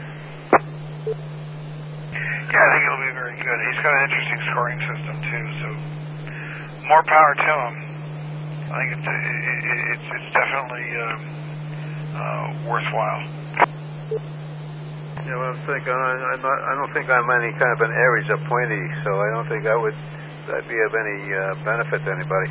Yeah, I think it'll be very good. He's got an interesting scoring system too, so more power to him. I think it's it, it, it's, it's definitely um, uh, worthwhile. Yeah, well, I'm thinking, I'm not, I don't think I'm any kind of an Aries or pointy, so I don't think I would that'd be of any uh, benefit to anybody.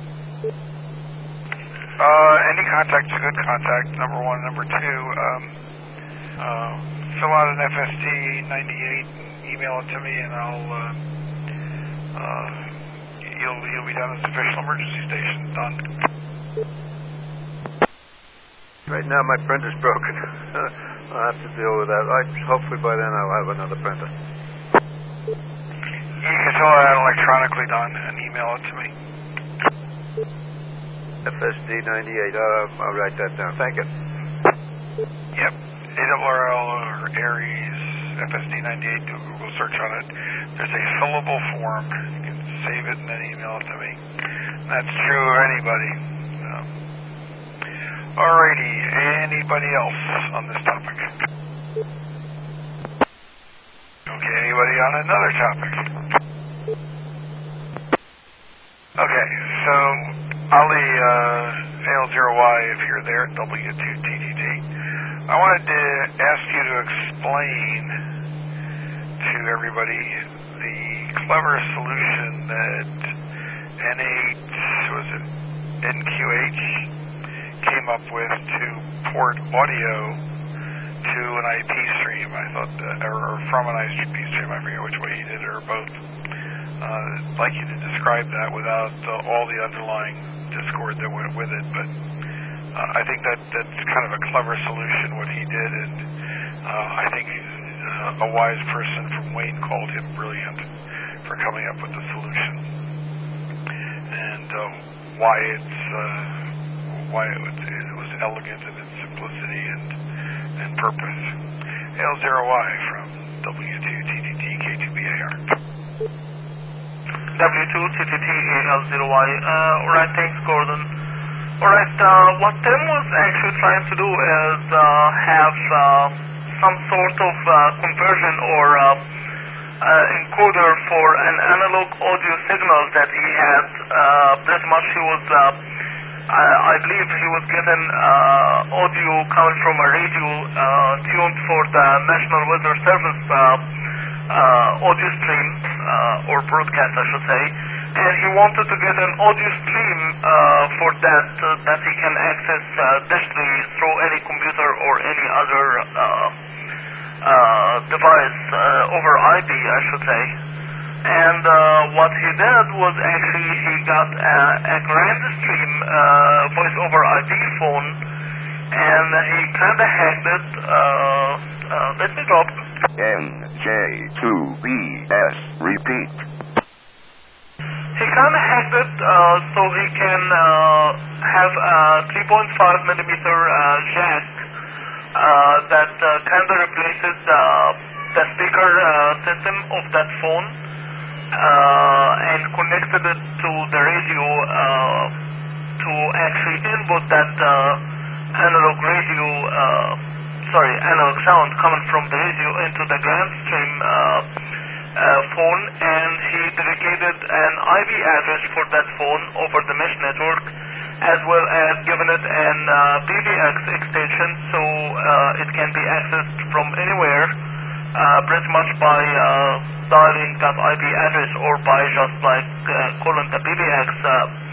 Uh, any contact's a good contact, number one. Number two, um, uh, fill out an F S T ninety-eight, email it to me, and I'll, uh, uh, you'll, you'll be done as official emergency station. Done. Right now my printer's broken. I'll have to deal with that. I, hopefully by then I'll have another printer. You can fill it out electronically, Don, and email it to me. F S D ninety-eight, uh, I'll write that down. Thank you. Yep, A R R L or Aries, F S D ninety-eight, do a Google search on it. There's a fillable form. You can save it and then email it to me. That's true of anybody. Um, alrighty, anybody else on this topic? Okay, anybody on another topic? Okay, so Ali, uh, A L zero Y, if you're there at W two T T T, I wanted to ask you to explain to everybody the clever solution that N eight, was it N Q H, came up with to port audio to an I P stream. I thought, uh, or, or from an I P stream, I forget which way he did it, or both. Uh, I'd like you to describe that without uh, all the underlying discord that went with it, but uh, I think that that's kind of a clever solution what he did, and uh, I think uh, a wise person from Wayne called him brilliant for coming up with the solution, and uh, why it's uh, why it was, it was elegant in its simplicity and and purpose. A L zero Y from W two T T T K two B A R. W two T T T A L zero Y. Uh, alright, thanks, Gordon. Alright, uh, what Tim was actually trying to do is uh, have uh, some sort of uh, conversion or uh, uh, encoder for an analog audio signal that he had. Uh, pretty much he was, uh, I, I believe he was getting uh, audio coming from a radio uh, tuned for the National Weather Service uh, uh, audio stream, uh, or broadcast I should say, and he wanted to get an audio stream uh, for that uh, that he can access uh, digitally through any computer or any other uh, uh, device uh, over I P, I should say. And uh, what he did was actually he got a, a grand stream uh, voice over I P phone, and he kind of hacked it. Uh, uh, let me drop. N J two B S, repeat. He kind of hacked it uh, so he can uh, have a three point five millimeter uh, jack uh, that uh, kind of replaces uh, the speaker uh, system of that phone uh, and connected it to the radio uh, to actually input that uh, analog radio, uh, sorry, analog sound coming from the radio into the grand stream uh, uh, phone, and he dedicated an I P address for that phone over the mesh network, as well as given it an uh, P B X extension so uh, it can be accessed from anywhere, uh, pretty much by uh, dialing that I P address or by just like uh, calling the P B X uh,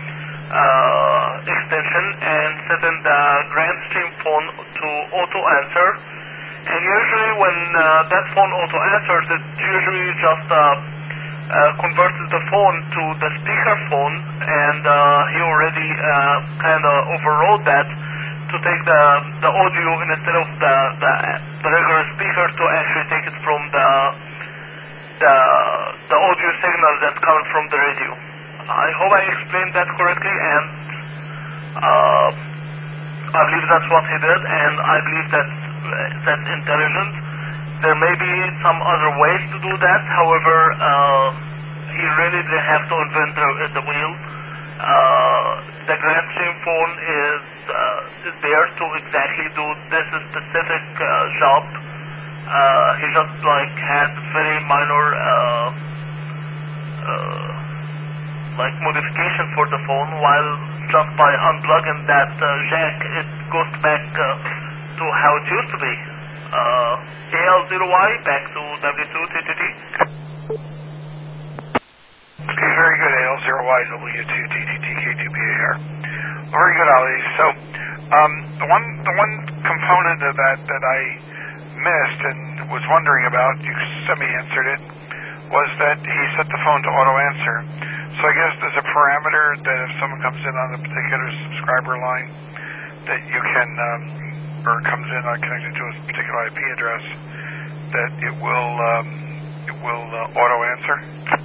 uh, extension and setting the grand stream phone to auto answer. And usually when uh, that phone auto answers, it usually just uh, uh, converted the phone to the speakerphone, and uh, he already uh, kind of overrode that to take the the audio instead of the, the the regular speaker to actually take it from the the the audio signal that's coming from the radio. I hope I explained that correctly, and uh, I believe that's what he did, and I believe that that's intelligent. There may be some other ways to do that. However, uh, he really didn't have to invent the, the wheel. Uh, the Grandstream phone is uh, is there to exactly do this specific uh, job. Uh, he just like had very minor uh, uh, like modification for the phone, while just by unplugging that uh, jack, it goes back uh, to how it used to be. Uh, A L zero Y back to W two T T T. Okay, very good. A L zero Y W two T T T K two B A R. Very good, Ali. So, um, the one the one component of that that I missed and was wondering about, you semi-answered it, was that he set the phone to auto answer. So I guess there's a parameter that if someone comes in on a particular subscriber line, that you can, um, or comes in uh, connected to a particular I P address, that it will um, it will uh, auto answer.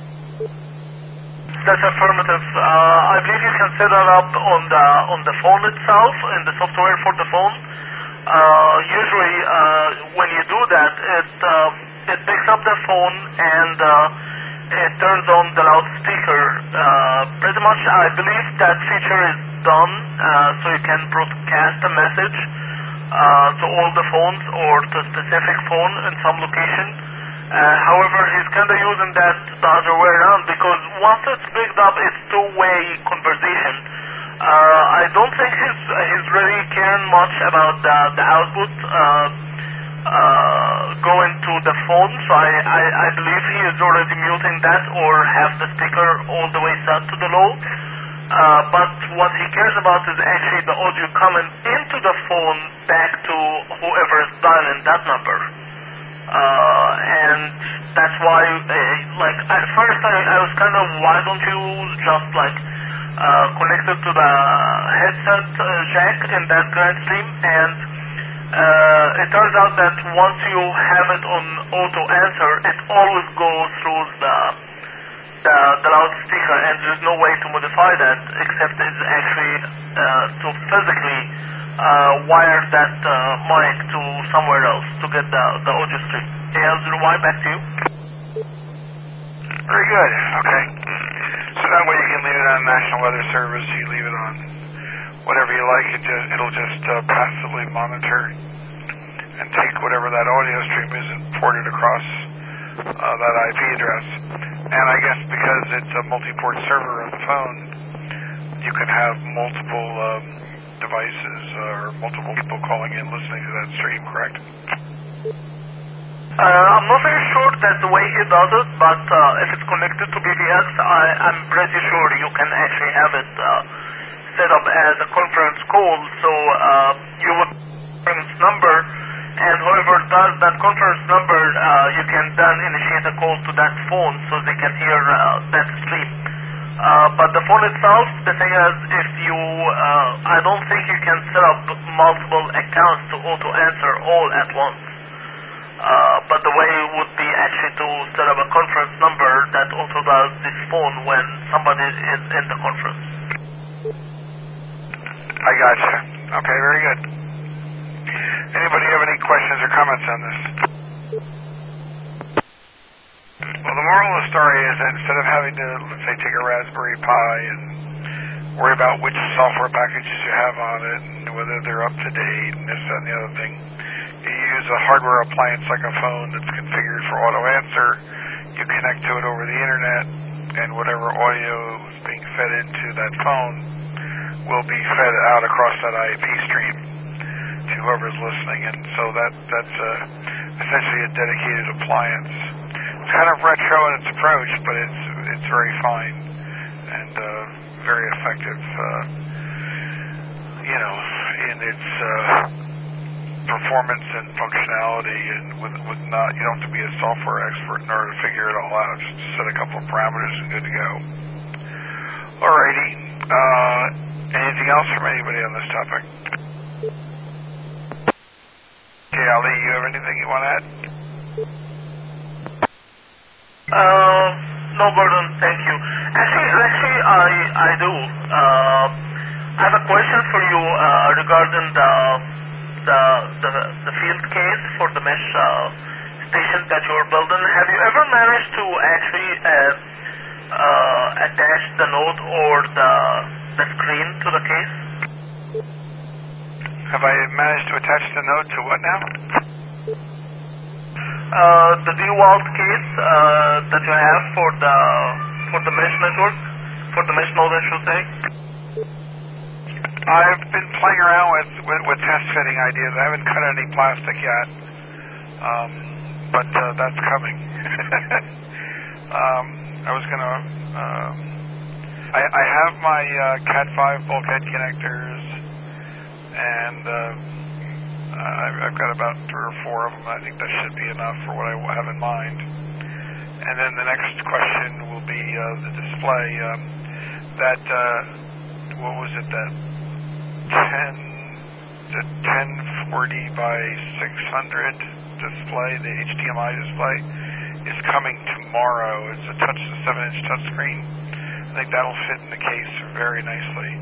That's affirmative. Uh, I believe you can set that up on the on the phone itself, in the software for the phone. Uh, usually, uh, when you do that, it uh, it picks up the phone and uh, it turns on the loudspeaker. Uh, pretty much, I believe that feature is done, uh, so you can broadcast a message uh, to all the phones or to a specific phone in some location. Uh, however, he's kind of using that the other way around, because once it's picked up, it's two-way conversation. Uh, I don't think he's he's really caring much about the the output uh, uh, going to the phone. So I, I I believe he is already muting that or have the speaker all the way set to the low. Uh, but what he cares about is actually the audio coming into the phone back to whoever is dialing that number. Uh, and that's why, uh, like, at first I, I was kind of, why don't you just, like, uh, connect it to the headset uh, jack in that Grandstream, and uh, it turns out that once you have it on auto answer, it always goes through the, the, the loudspeaker, and there's no way to modify that, except it's actually uh, to physically Uh, wire that uh, mic to somewhere else to get the, the audio stream. A L zero Y, back to you. Very good. Okay. So that way you can leave it on National Weather Service. You leave it on whatever you like. It just, it'll just uh, passively monitor and take whatever that audio stream is and port it across uh, that I P address. And I guess because it's a multi-port server on the phone, you can have multiple Um, devices uh, or multiple people calling in listening to that stream, correct? Uh, I'm not very sure that the way he does it, but uh, if it's connected to B B X, I, I'm pretty sure you can actually have it uh, set up as a conference call. So uh, you would conference number, and whoever does that conference number, uh, you can then initiate a call to that phone so they can hear uh, that stream. Uh, but the phone itself, the thing is, if you, uh, I don't think you can set up multiple accounts to auto-answer all at once. Uh, but the way would be actually to set up a conference number that auto does this phone when somebody is in the conference. I gotcha. Okay, very good. Anybody have any questions or comments on this? Well, the moral of the story is that instead of having to, let's say, take a Raspberry Pi and worry about which software packages you have on it and whether they're up to date and this, that, and the other thing, you use a hardware appliance like a phone that's configured for auto answer. You connect to it over the internet, and whatever audio is being fed into that phone will be fed out across that I P stream to whoever's listening. And so that that's a, essentially a dedicated appliance. It's kind of retro in its approach, but it's it's very fine and uh, very effective, uh, you know, in its uh, performance and functionality, and with, with not, you don't have to be a software expert in order to figure it all out. Just set a couple of parameters and good to go. Alrighty. Uh, anything else from anybody on this topic? Okay, Ali, you have anything you want to add? Uh, no, Gordon, thank you. Actually, actually, I I do. Uh, I have a question for you uh, regarding the the the the field case for the mesh uh, station that you're building. Have you ever managed to actually uh, uh, attach the node or the the screen to the case? Have I managed to attach the node to what now? Uh, the DeWalt case uh, that you have for the for the mesh network, for the mesh node, I should say. I've been playing around with, with, with test fitting ideas. I haven't cut any plastic yet, um, but uh, that's coming. um, I was going to... Um, I, I have my uh, Cat five bulkhead connectors, and uh, I've, I've got about three or four of them. I think that should be enough for what I have in mind. And then the next question will be uh, the display. Um, that, uh, what was it, that ten, the ten forty by six hundred display, the H D M I display, is coming tomorrow. It's a touch, a seven inch touchscreen. I think that'll fit in the case very nicely.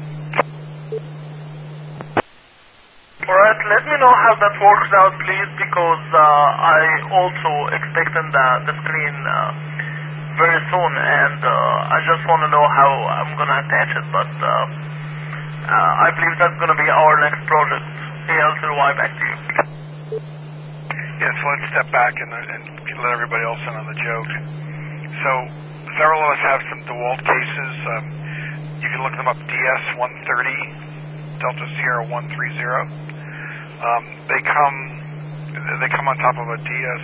Alright, let me know how that works out, please, because uh, I also expecting the, the screen uh, very soon, and uh, I just want to know how I'm going to attach it, but uh, uh, I believe that's going to be our next project. A L to Y, back to you. Yes, let's step back and, and let everybody else in on the joke. So, several of us have some DeWalt cases. Um, you can look them up, D S one thirty, Delta Sierra one three zero. Um, they come they come on top of a D S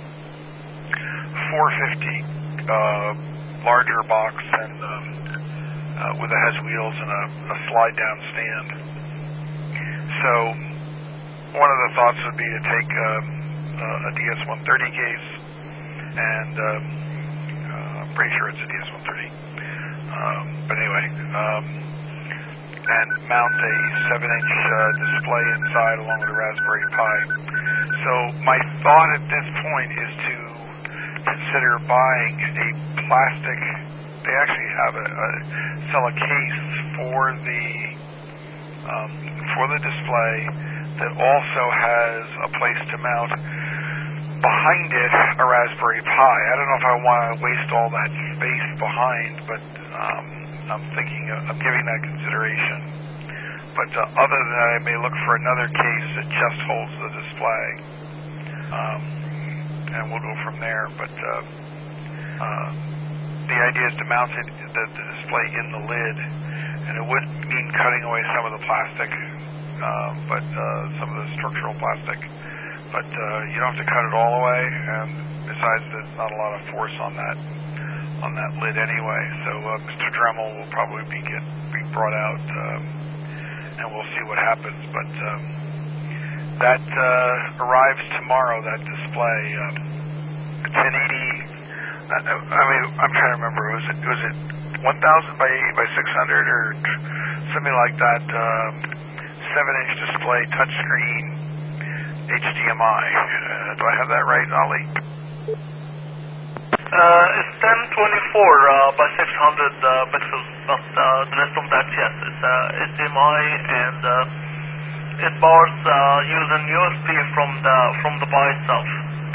four fifty uh, larger box, and um, uh, with it has wheels and a, a slide down stand. So one of the thoughts would be to take um, uh, a D S one thirty case, and um, uh, I'm pretty sure it's a D S one thirty. Um, but anyway. Um, and mount a seven inch uh, display inside along with a Raspberry Pi. So my thought at this point is to consider buying a plastic, they actually have a, a sell a case for the um, for the display that also has a place to mount behind it a Raspberry Pi. I don't know if I want to waste all that space behind, but um, I'm thinking, of, I'm giving that consideration. But uh, other than that, I may look for another case that just holds the display, um, and we'll go from there. But uh, uh, the idea is to mount it, the, the display in the lid, and it would mean cutting away some of the plastic, uh, but uh, some of the structural plastic. But uh, you don't have to cut it all away, and besides, there's not a lot of force on that. on that lid anyway, so uh, Mister Dremel will probably be get be brought out, um, and we'll see what happens. But um, that uh, arrives tomorrow. That display, um, ten eighty. I, I mean, I'm trying to remember. Was it was it one thousand by by six hundred or something like that? Um, seven inch display, touchscreen, H D M I. Uh, do I have that right, Ali? Uh, it's ten twenty-four uh, by six hundred uh, pixels, but uh, the rest of that, yes, it's uh, H D M I, and uh, it powers uh, using U S B from the from the bar itself.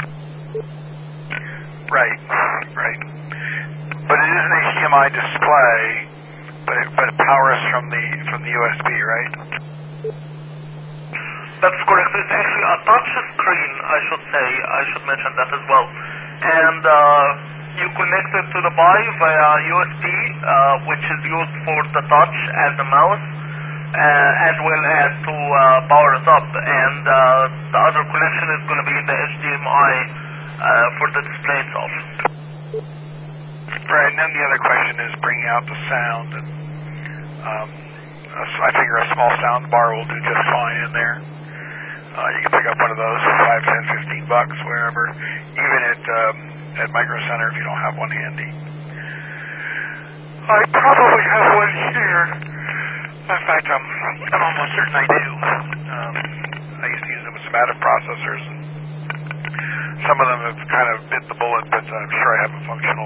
Right, right. But it is an H D M I display, but it, but it powers from the from the U S B, right? That's correct. It's actually a touch screen, I should say. I should mention that as well. And uh, you connect it to the bar via U S B, uh, which is used for the touch and the mouse, uh, as well as to uh, power it up. And uh, the other connection is going to be the H D M I uh, for the display itself. Right, and then the other question is bringing out the sound. And um, I figure a small sound bar will do just fine in there. Uh, you can pick up one of those for five, ten, fifteen bucks wherever, even at um, at Micro Center if you don't have one handy. I probably have one here. In fact, I'm, I'm almost certain I do. Um, I used to use them with some additive processors. Some of them have kind of bit the bullet, but I'm sure I have a functional